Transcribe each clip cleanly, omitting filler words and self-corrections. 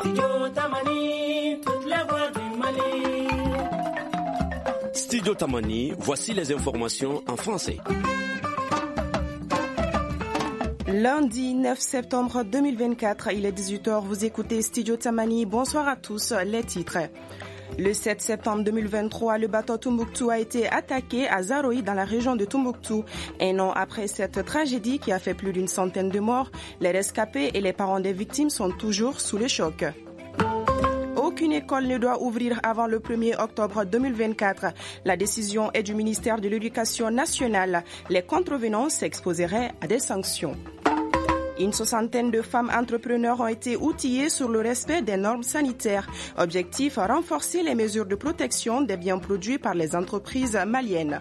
Studio Tamani, voici les informations en français. Lundi 9 septembre 2024, il est 18h, vous écoutez Studio Tamani. Bonsoir à tous, les titres. Le 7 septembre 2023, le bateau Tombouctou a été attaqué à Zaroï dans la région de Tombouctou. Un an après cette tragédie qui a fait plus d'une centaine de morts, les rescapés et les parents des victimes sont toujours sous le choc. Aucune école ne doit ouvrir avant le 1er octobre 2024. La décision est du ministère de l'Éducation nationale. Les contrevenants s'exposeraient à des sanctions. Une soixantaine de femmes entrepreneurs ont été outillées sur le respect des normes sanitaires. Objectif, renforcer les mesures de protection des biens produits par les entreprises maliennes.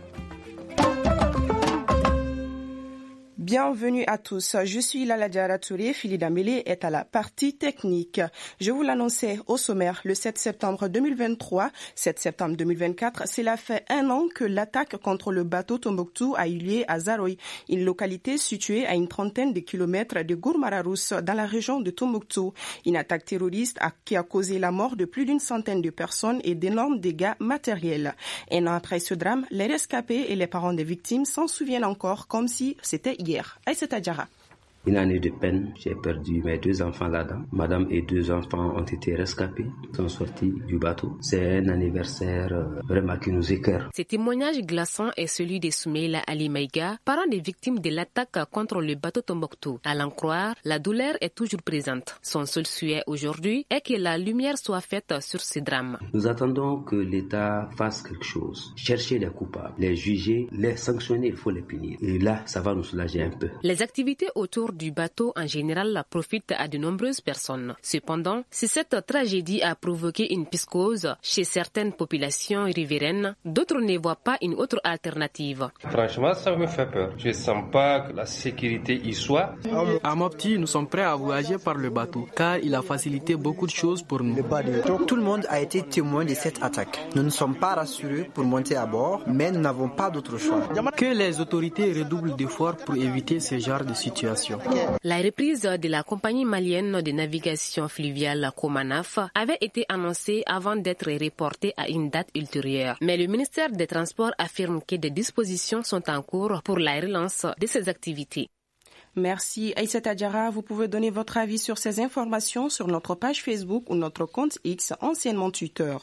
Bienvenue à tous, je suis Lala Diara Touré, Phili Dambélé est à la partie technique. Je vous l'annonçais au sommaire le 7 septembre 2023, 7 septembre 2024, cela fait un an que l'attaque contre le bateau Tombouctou a eu lieu à Zaroï, une localité située à une trentaine de kilomètres de Gourmararousse dans la région de Tombouctou. Une attaque terroriste qui a causé la mort de plus d'une centaine de personnes et d'énormes dégâts matériels. Un an après ce drame, les rescapés et les parents des victimes s'en souviennent encore comme si c'était hier. Aïssata Diarra. Une année de peine, j'ai perdu mes 2 enfants là-dedans. Madame et 2 enfants ont été rescapés, sont sortis du bateau. C'est un anniversaire vraiment qui nous écœure. Ce témoignage glaçant est celui de Soumeila Ali Maïga, parent des victimes de l'attaque contre le bateau Tombouctou. À l'en croire, la douleur est toujours présente. Son seul souhait aujourd'hui est que la lumière soit faite sur ce drame. Nous attendons que l'État fasse quelque chose. Chercher les coupables, les juger, les sanctionner, il faut les punir. Et là, ça va nous soulager un peu. Les activités autour du bateau en général profite à de nombreuses personnes. Cependant, si cette tragédie a provoqué une psychose chez certaines populations riveraines, d'autres ne voient pas une autre alternative. Franchement, ça me fait peur. Je ne sens pas que la sécurité y soit. À Mopti, nous sommes prêts à voyager par le bateau, car il a facilité beaucoup de choses pour nous. Tout le monde a été témoin de cette attaque. Nous ne sommes pas rassurés pour monter à bord, mais nous n'avons pas d'autre choix. Que les autorités redoublent d'efforts pour éviter ce genre de situation. La reprise de la compagnie malienne de navigation fluviale Comanaf avait été annoncée avant d'être reportée à une date ultérieure. Mais le ministère des Transports affirme que des dispositions sont en cours pour la relance de ces activités. Merci Aïssata Diarra. Vous pouvez donner votre avis sur ces informations sur notre page Facebook ou notre compte X, anciennement Twitter.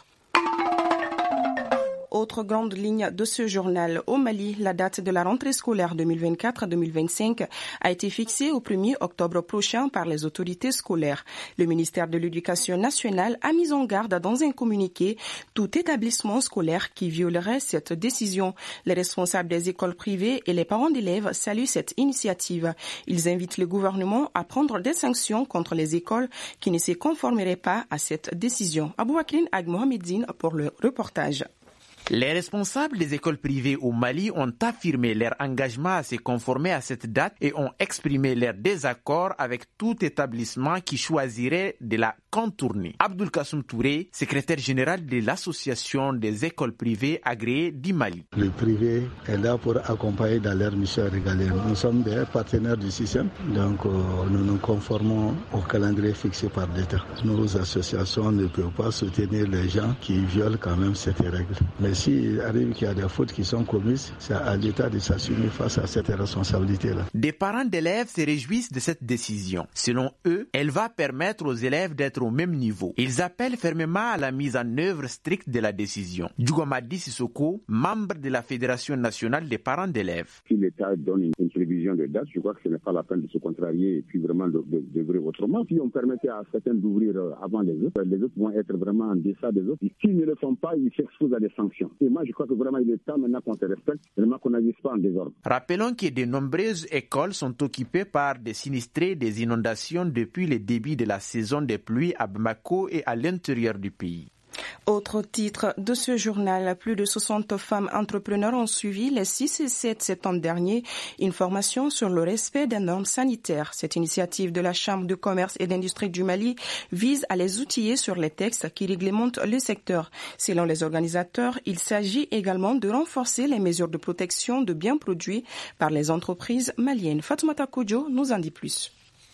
Autre grande ligne de ce journal, au Mali, la date de la rentrée scolaire 2024-2025 a été fixée au 1er octobre prochain par les autorités scolaires. Le ministère de l'Éducation nationale a mis en garde dans un communiqué tout établissement scolaire qui violerait cette décision. Les responsables des écoles privées et les parents d'élèves saluent cette initiative. Ils invitent le gouvernement à prendre des sanctions contre les écoles qui ne se conformeraient pas à cette décision. Abouakrine Ag Mohamedine pour le reportage. Les responsables des écoles privées au Mali ont affirmé leur engagement à se conformer à cette date et ont exprimé leur désaccord avec tout établissement qui choisirait de la contourner. Abdoul Kassoum Touré, secrétaire général de l'association des écoles privées agréées du Mali. Le privé est là pour accompagner dans leur mission régalienne. Nous sommes des partenaires du système, donc nous nous conformons au calendrier fixé par l'État. Nos associations ne peuvent pas soutenir les gens qui violent quand même cette règle. Mais s'il arrive qu'il y a des fautes qui sont commises, c'est à l'État de s'assumer face à cette responsabilité-là. Des parents d'élèves se réjouissent de cette décision. Selon eux, elle va permettre aux élèves d'être au même niveau. Ils appellent fermement à la mise en œuvre stricte de la décision. Djougomadi Sissoko, membre de la Fédération nationale des parents d'élèves. Si l'État donne une prévision de date, je crois que ce n'est pas la peine de se contrarier et puis vraiment d'ouvrir autrement. Si on permettait à certains d'ouvrir avant les autres vont être vraiment en deçà des autres. Et s'ils ne le font pas, ils s'exposent à des sanctions. Et moi, je crois que vraiment il est temps maintenant qu'on se respecte, vraiment qu'on n'agisse pas en désordre. Rappelons que de nombreuses écoles sont occupées par des sinistrés des inondations depuis le début de la saison des pluies à Bamako et à l'intérieur du pays. Autre titre de ce journal, plus de 60 femmes entrepreneurs ont suivi les 6 et 7 septembre dernier une formation sur le respect des normes sanitaires. Cette initiative de la Chambre de commerce et d'industrie du Mali vise à les outiller sur les textes qui réglementent le secteur. Selon les organisateurs, il s'agit également de renforcer les mesures de protection de biens produits par les entreprises maliennes. Fatoumata Kodjo nous en dit plus.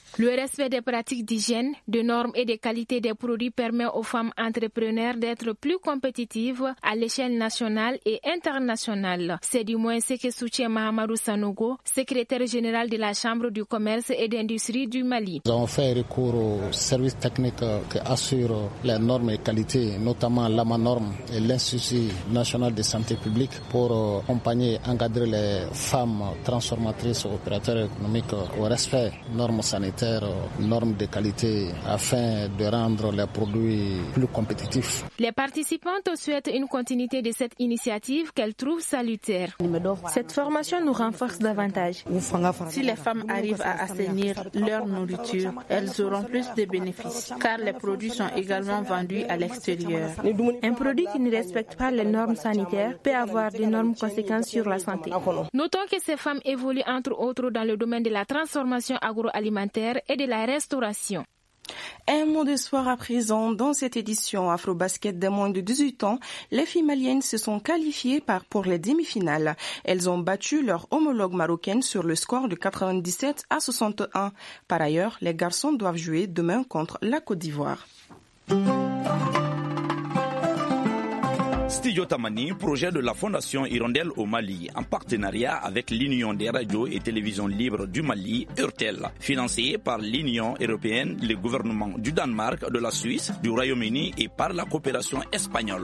Le respect des pratiques d'hygiène, de normes et des qualités des produits permet aux femmes entrepreneurs d'être plus compétitives à l'échelle nationale et internationale. C'est du moins ce que soutient Mahamadou Sanogo, secrétaire général de la Chambre du commerce et d'industrie du Mali. Nous avons fait recours aux services techniques qui assurent les normes et qualités, notamment l'AMANORM et l'Institut national de santé publique, pour accompagner, encadrer les femmes transformatrices ou opérateurs économiques au respect des normes sanitaires, normes de qualité, afin de rendre les produits plus compétitifs. Les participantes souhaitent une continuité de cette initiative qu'elles trouvent salutaire. Cette formation nous renforce davantage. Si les femmes arrivent à assainir leur nourriture, elles auront plus de bénéfices, car les produits sont également vendus à l'extérieur. Un produit qui ne respecte pas les normes sanitaires peut avoir d'énormes conséquences sur la santé. Notons que ces femmes évoluent entre autres dans le domaine de la transformation agroalimentaire et de la restauration. Un mot de sport à présent. Dans cette édition Afro-Basket des moins de 18 ans, les filles maliennes se sont qualifiées pour les demi-finales. Elles ont battu leur homologue marocaine sur le score de 97 à 61. Par ailleurs, les garçons doivent jouer demain contre la Côte d'Ivoire. Studio Tamani, projet de la Fondation Hirondelle au Mali, en partenariat avec l'Union des radios et télévisions libres du Mali, URTEL, financé par l'Union européenne, le gouvernement du Danemark, de la Suisse, du Royaume-Uni et par la coopération espagnole.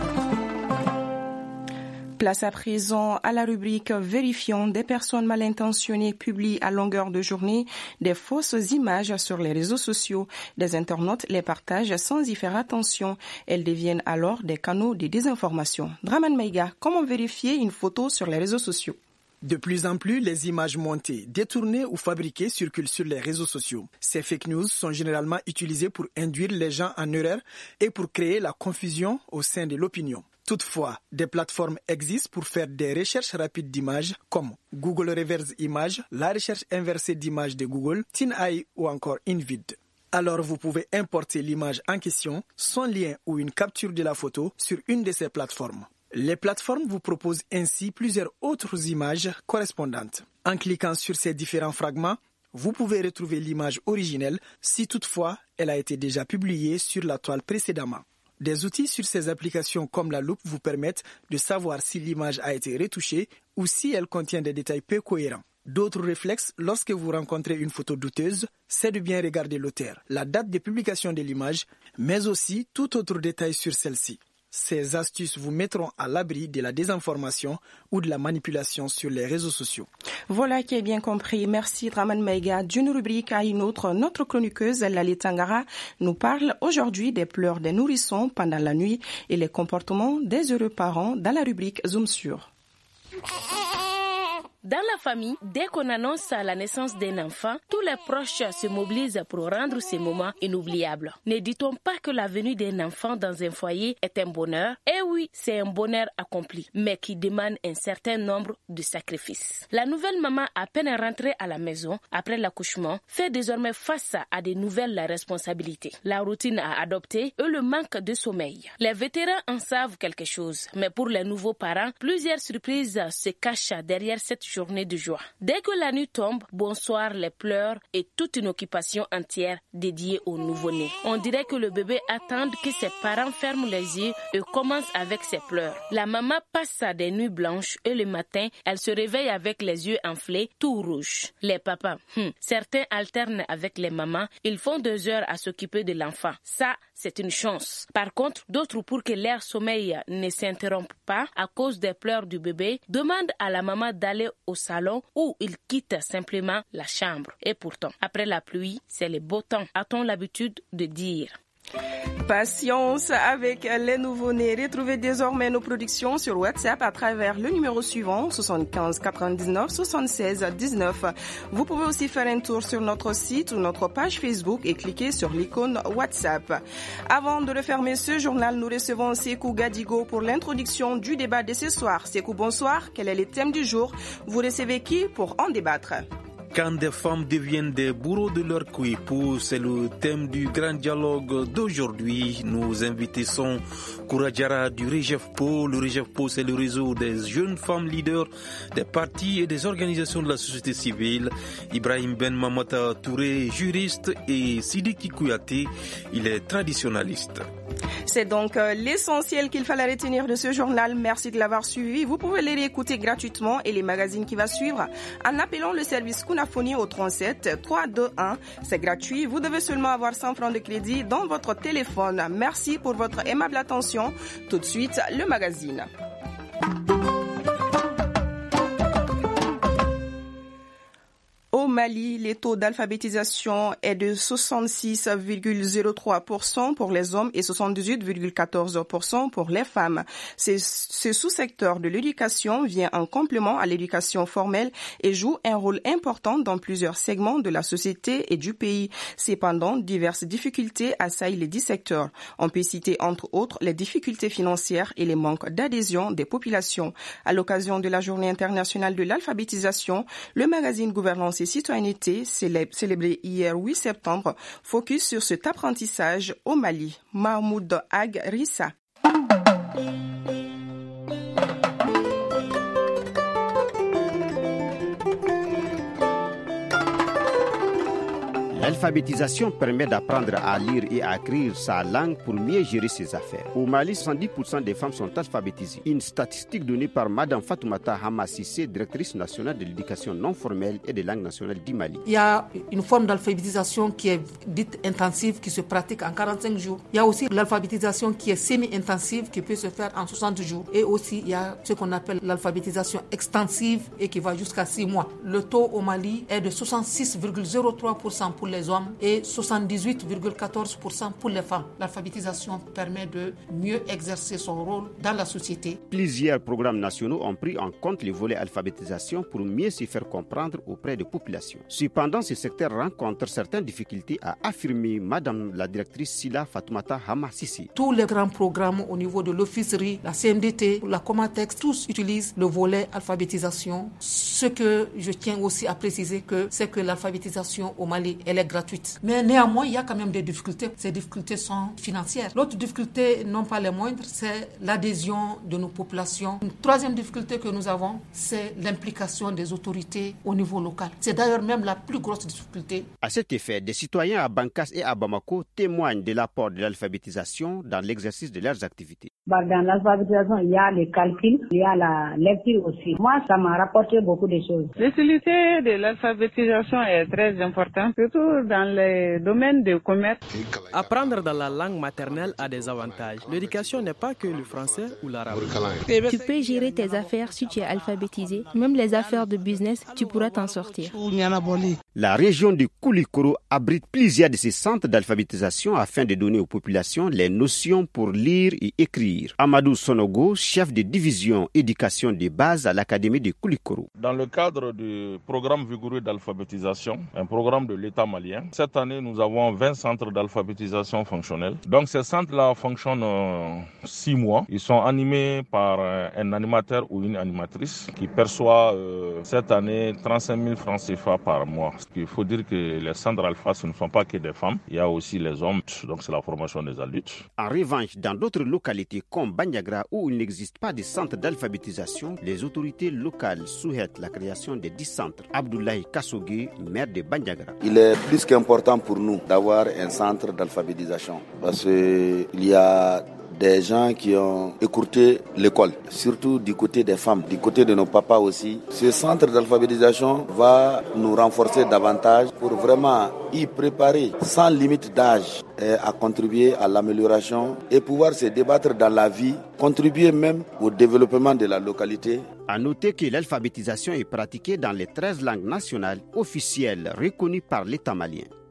Place à présent à la rubrique Vérifions. Des personnes mal intentionnées publient à longueur de journée des fausses images sur les réseaux sociaux. Des internautes les partagent sans y faire attention. Elles deviennent alors des canaux de désinformation. Draman Maïga, comment vérifier une photo sur les réseaux sociaux? De plus en plus, les images montées, détournées ou fabriquées circulent sur les réseaux sociaux. Ces fake news sont généralement utilisées pour induire les gens en erreur et pour créer la confusion au sein de l'opinion. Toutefois, des plateformes existent pour faire des recherches rapides d'images comme Google Reverse Image, la recherche inversée d'images de Google, TinEye ou encore InVid. Alors vous pouvez importer l'image en question, son lien ou une capture de la photo sur une de ces plateformes. Les plateformes vous proposent ainsi plusieurs autres images correspondantes. En cliquant sur ces différents fragments, vous pouvez retrouver l'image originelle si toutefois elle a été déjà publiée sur la toile précédemment. Des outils sur ces applications comme la loupe vous permettent de savoir si l'image a été retouchée ou si elle contient des détails peu cohérents. D'autres réflexes, lorsque vous rencontrez une photo douteuse, c'est de bien regarder l'auteur, la date de publication de l'image, mais aussi tout autre détail sur celle-ci. Ces astuces vous mettront à l'abri de la désinformation ou de la manipulation sur les réseaux sociaux. Voilà qui est bien compris. Merci Draman Maïga. D'une rubrique à une autre, notre chroniqueuse Lali Tangara nous parle aujourd'hui des pleurs des nourrissons pendant la nuit et les comportements des heureux parents dans la rubrique Zoom sur. Dans la famille, dès qu'on annonce la naissance d'un enfant, tous les proches se mobilisent pour rendre ces moments inoubliables. Ne dit-on pas que la venue d'un enfant dans un foyer est un bonheur? Eh oui, c'est un bonheur accompli, mais qui demande un certain nombre de sacrifices. La nouvelle maman, à peine rentrée à la maison après l'accouchement, fait désormais face à de nouvelles responsabilités. La routine à adopter et le manque de sommeil. Les vétérans en savent quelque chose, mais pour les nouveaux parents, plusieurs surprises se cachent derrière cette journée de joie. Dès que la nuit tombe, bonsoir, les pleurs et toute une occupation entière dédiée au nouveau-né. On dirait que le bébé attend que ses parents ferment les yeux et commence avec ses pleurs. La maman passe des nuits blanches et le matin, elle se réveille avec les yeux enflés, tout rouges. Les papas, certains alternent avec les mamans, ils font 2 heures à s'occuper de l'enfant. Ça, c'est une chance. Par contre, d'autres, pour que leur sommeil ne s'interrompe pas à cause des pleurs du bébé, demandent à la maman d'aller au salon ou ils quittent simplement la chambre. Et pourtant, après la pluie, c'est le beau temps, a-t-on l'habitude de dire. Patience avec les nouveau-nés. Retrouvez désormais nos productions sur WhatsApp à travers le numéro suivant 75 99 76 19. Vous pouvez aussi faire un tour sur notre site ou notre page Facebook et cliquer sur l'icône WhatsApp. Avant de refermer ce journal, nous recevons Sekou Gadigo pour l'introduction du débat de ce soir. Sekou, bonsoir. Quel est le thème du jour? Vous recevez qui pour en débattre? Quand des femmes deviennent des bourreaux de leur coépoux, c'est le thème du grand dialogue d'aujourd'hui. Nos invités sont Kouradiara du REGEFPO. Le REGEFPO, c'est le réseau des jeunes femmes leaders des partis et des organisations de la société civile. Ibrahim Ben Mamata Touré, juriste, et Sidiki Kouyaté, il est traditionnaliste. C'est donc l'essentiel qu'il fallait retenir de ce journal. Merci de l'avoir suivi. Vous pouvez les réécouter gratuitement et les magazines qui vont suivre en appelant le service Kunafoni au 37 321. C'est gratuit. Vous devez seulement avoir 100 francs de crédit dans votre téléphone. Merci pour votre aimable attention. Tout de suite, le magazine. Au Mali, les taux d'alphabétisation est de 66,03% pour les hommes et 78,14% pour les femmes. Ce sous-secteur de l'éducation vient en complément à l'éducation formelle et joue un rôle important dans plusieurs segments de la société et du pays. Cependant, diverses difficultés assaillent les 10 secteurs. On peut citer entre autres les difficultés financières et les manques d'adhésion des populations. À l'occasion de la Journée internationale de l'alphabétisation, le magazine Gouvernance et Citoyenneté, célébré hier 8 septembre, focus sur cet apprentissage au Mali. Mahmoud Ag Rissa. L'alphabétisation permet d'apprendre à lire et à écrire sa langue pour mieux gérer ses affaires. Au Mali, 70% des femmes sont alphabétisées. Une statistique donnée par Mme Fatoumata Hama Sissé, directrice nationale de l'éducation non formelle et des langues nationales du Mali. Il y a une forme d'alphabétisation qui est dite intensive, qui se pratique en 45 jours. Il y a aussi l'alphabétisation qui est semi-intensive, qui peut se faire en 60 jours. Et aussi, il y a ce qu'on appelle l'alphabétisation extensive et qui va jusqu'à 6 mois. Le taux au Mali est de 66,03% pour les hommes et 78,14% pour les femmes. L'alphabétisation permet de mieux exercer son rôle dans la société. Plusieurs programmes nationaux ont pris en compte les volets alphabétisation pour mieux se faire comprendre auprès des populations. Cependant, ce secteur rencontre certaines difficultés, a affirmé Madame la directrice Sila Fatoumata Hama Sissi. Tous les grands programmes au niveau de l'officerie, la CMDT, la Comatex, tous utilisent le volet alphabétisation. Ce que je tiens aussi à préciser, c'est que l'alphabétisation au Mali, elle est gratuite. Mais néanmoins, il y a quand même des difficultés. Ces difficultés sont financières. L'autre difficulté, non pas les moindres, c'est l'adhésion de nos populations. Une troisième difficulté que nous avons, c'est l'implication des autorités au niveau local. C'est d'ailleurs même la plus grosse difficulté. À cet effet, des citoyens à Bankas et à Bamako témoignent de l'apport de l'alphabétisation dans l'exercice de leurs activités. Dans l'alphabétisation, il y a les calculs, il y a la lecture aussi. Moi, ça m'a rapporté beaucoup de choses. L'utilité de l'alphabétisation est très importante, surtout dans les domaines de commerce. Apprendre dans la langue maternelle a des avantages. L'éducation n'est pas que le français ou l'arabe. Tu peux gérer tes affaires si tu es alphabétisé. Même les affaires de business, tu pourras t'en sortir. La région de Koulikoro abrite plusieurs de ces centres d'alphabétisation afin de donner aux populations les notions pour lire et écrire. Amadou Sonogo, chef de division éducation de base à l'Académie de Koulikoro. Dans le cadre du programme vigoureux d'alphabétisation, un programme de l'État malien, cette année nous avons 20 centres d'alphabétisation fonctionnels. Donc ces centres-là fonctionnent 6 mois. Ils sont animés par un animateur ou une animatrice qui perçoit cette année 35 000 francs CFA par mois. Il faut dire que les centres alpha, ce ne sont pas que des femmes, il y a aussi les hommes, donc c'est la formation des adultes. En revanche, dans d'autres localités comme Banyagra où il n'existe pas de centre d'alphabétisation, les autorités locales souhaitent la création de 10 centres. Abdoulaye Kassogué, maire de Banyagra. Il est plus qu'important pour nous d'avoir un centre d'alphabétisation parce qu'il y a des gens qui ont écourté l'école, surtout du côté des femmes, du côté de nos papas aussi. Ce centre d'alphabétisation va nous renforcer davantage pour vraiment y préparer sans limite d'âge et à contribuer à l'amélioration et pouvoir se débattre dans la vie, contribuer même au développement de la localité. À noter que l'alphabétisation est pratiquée dans les 13 langues nationales officielles reconnues par l'État malien.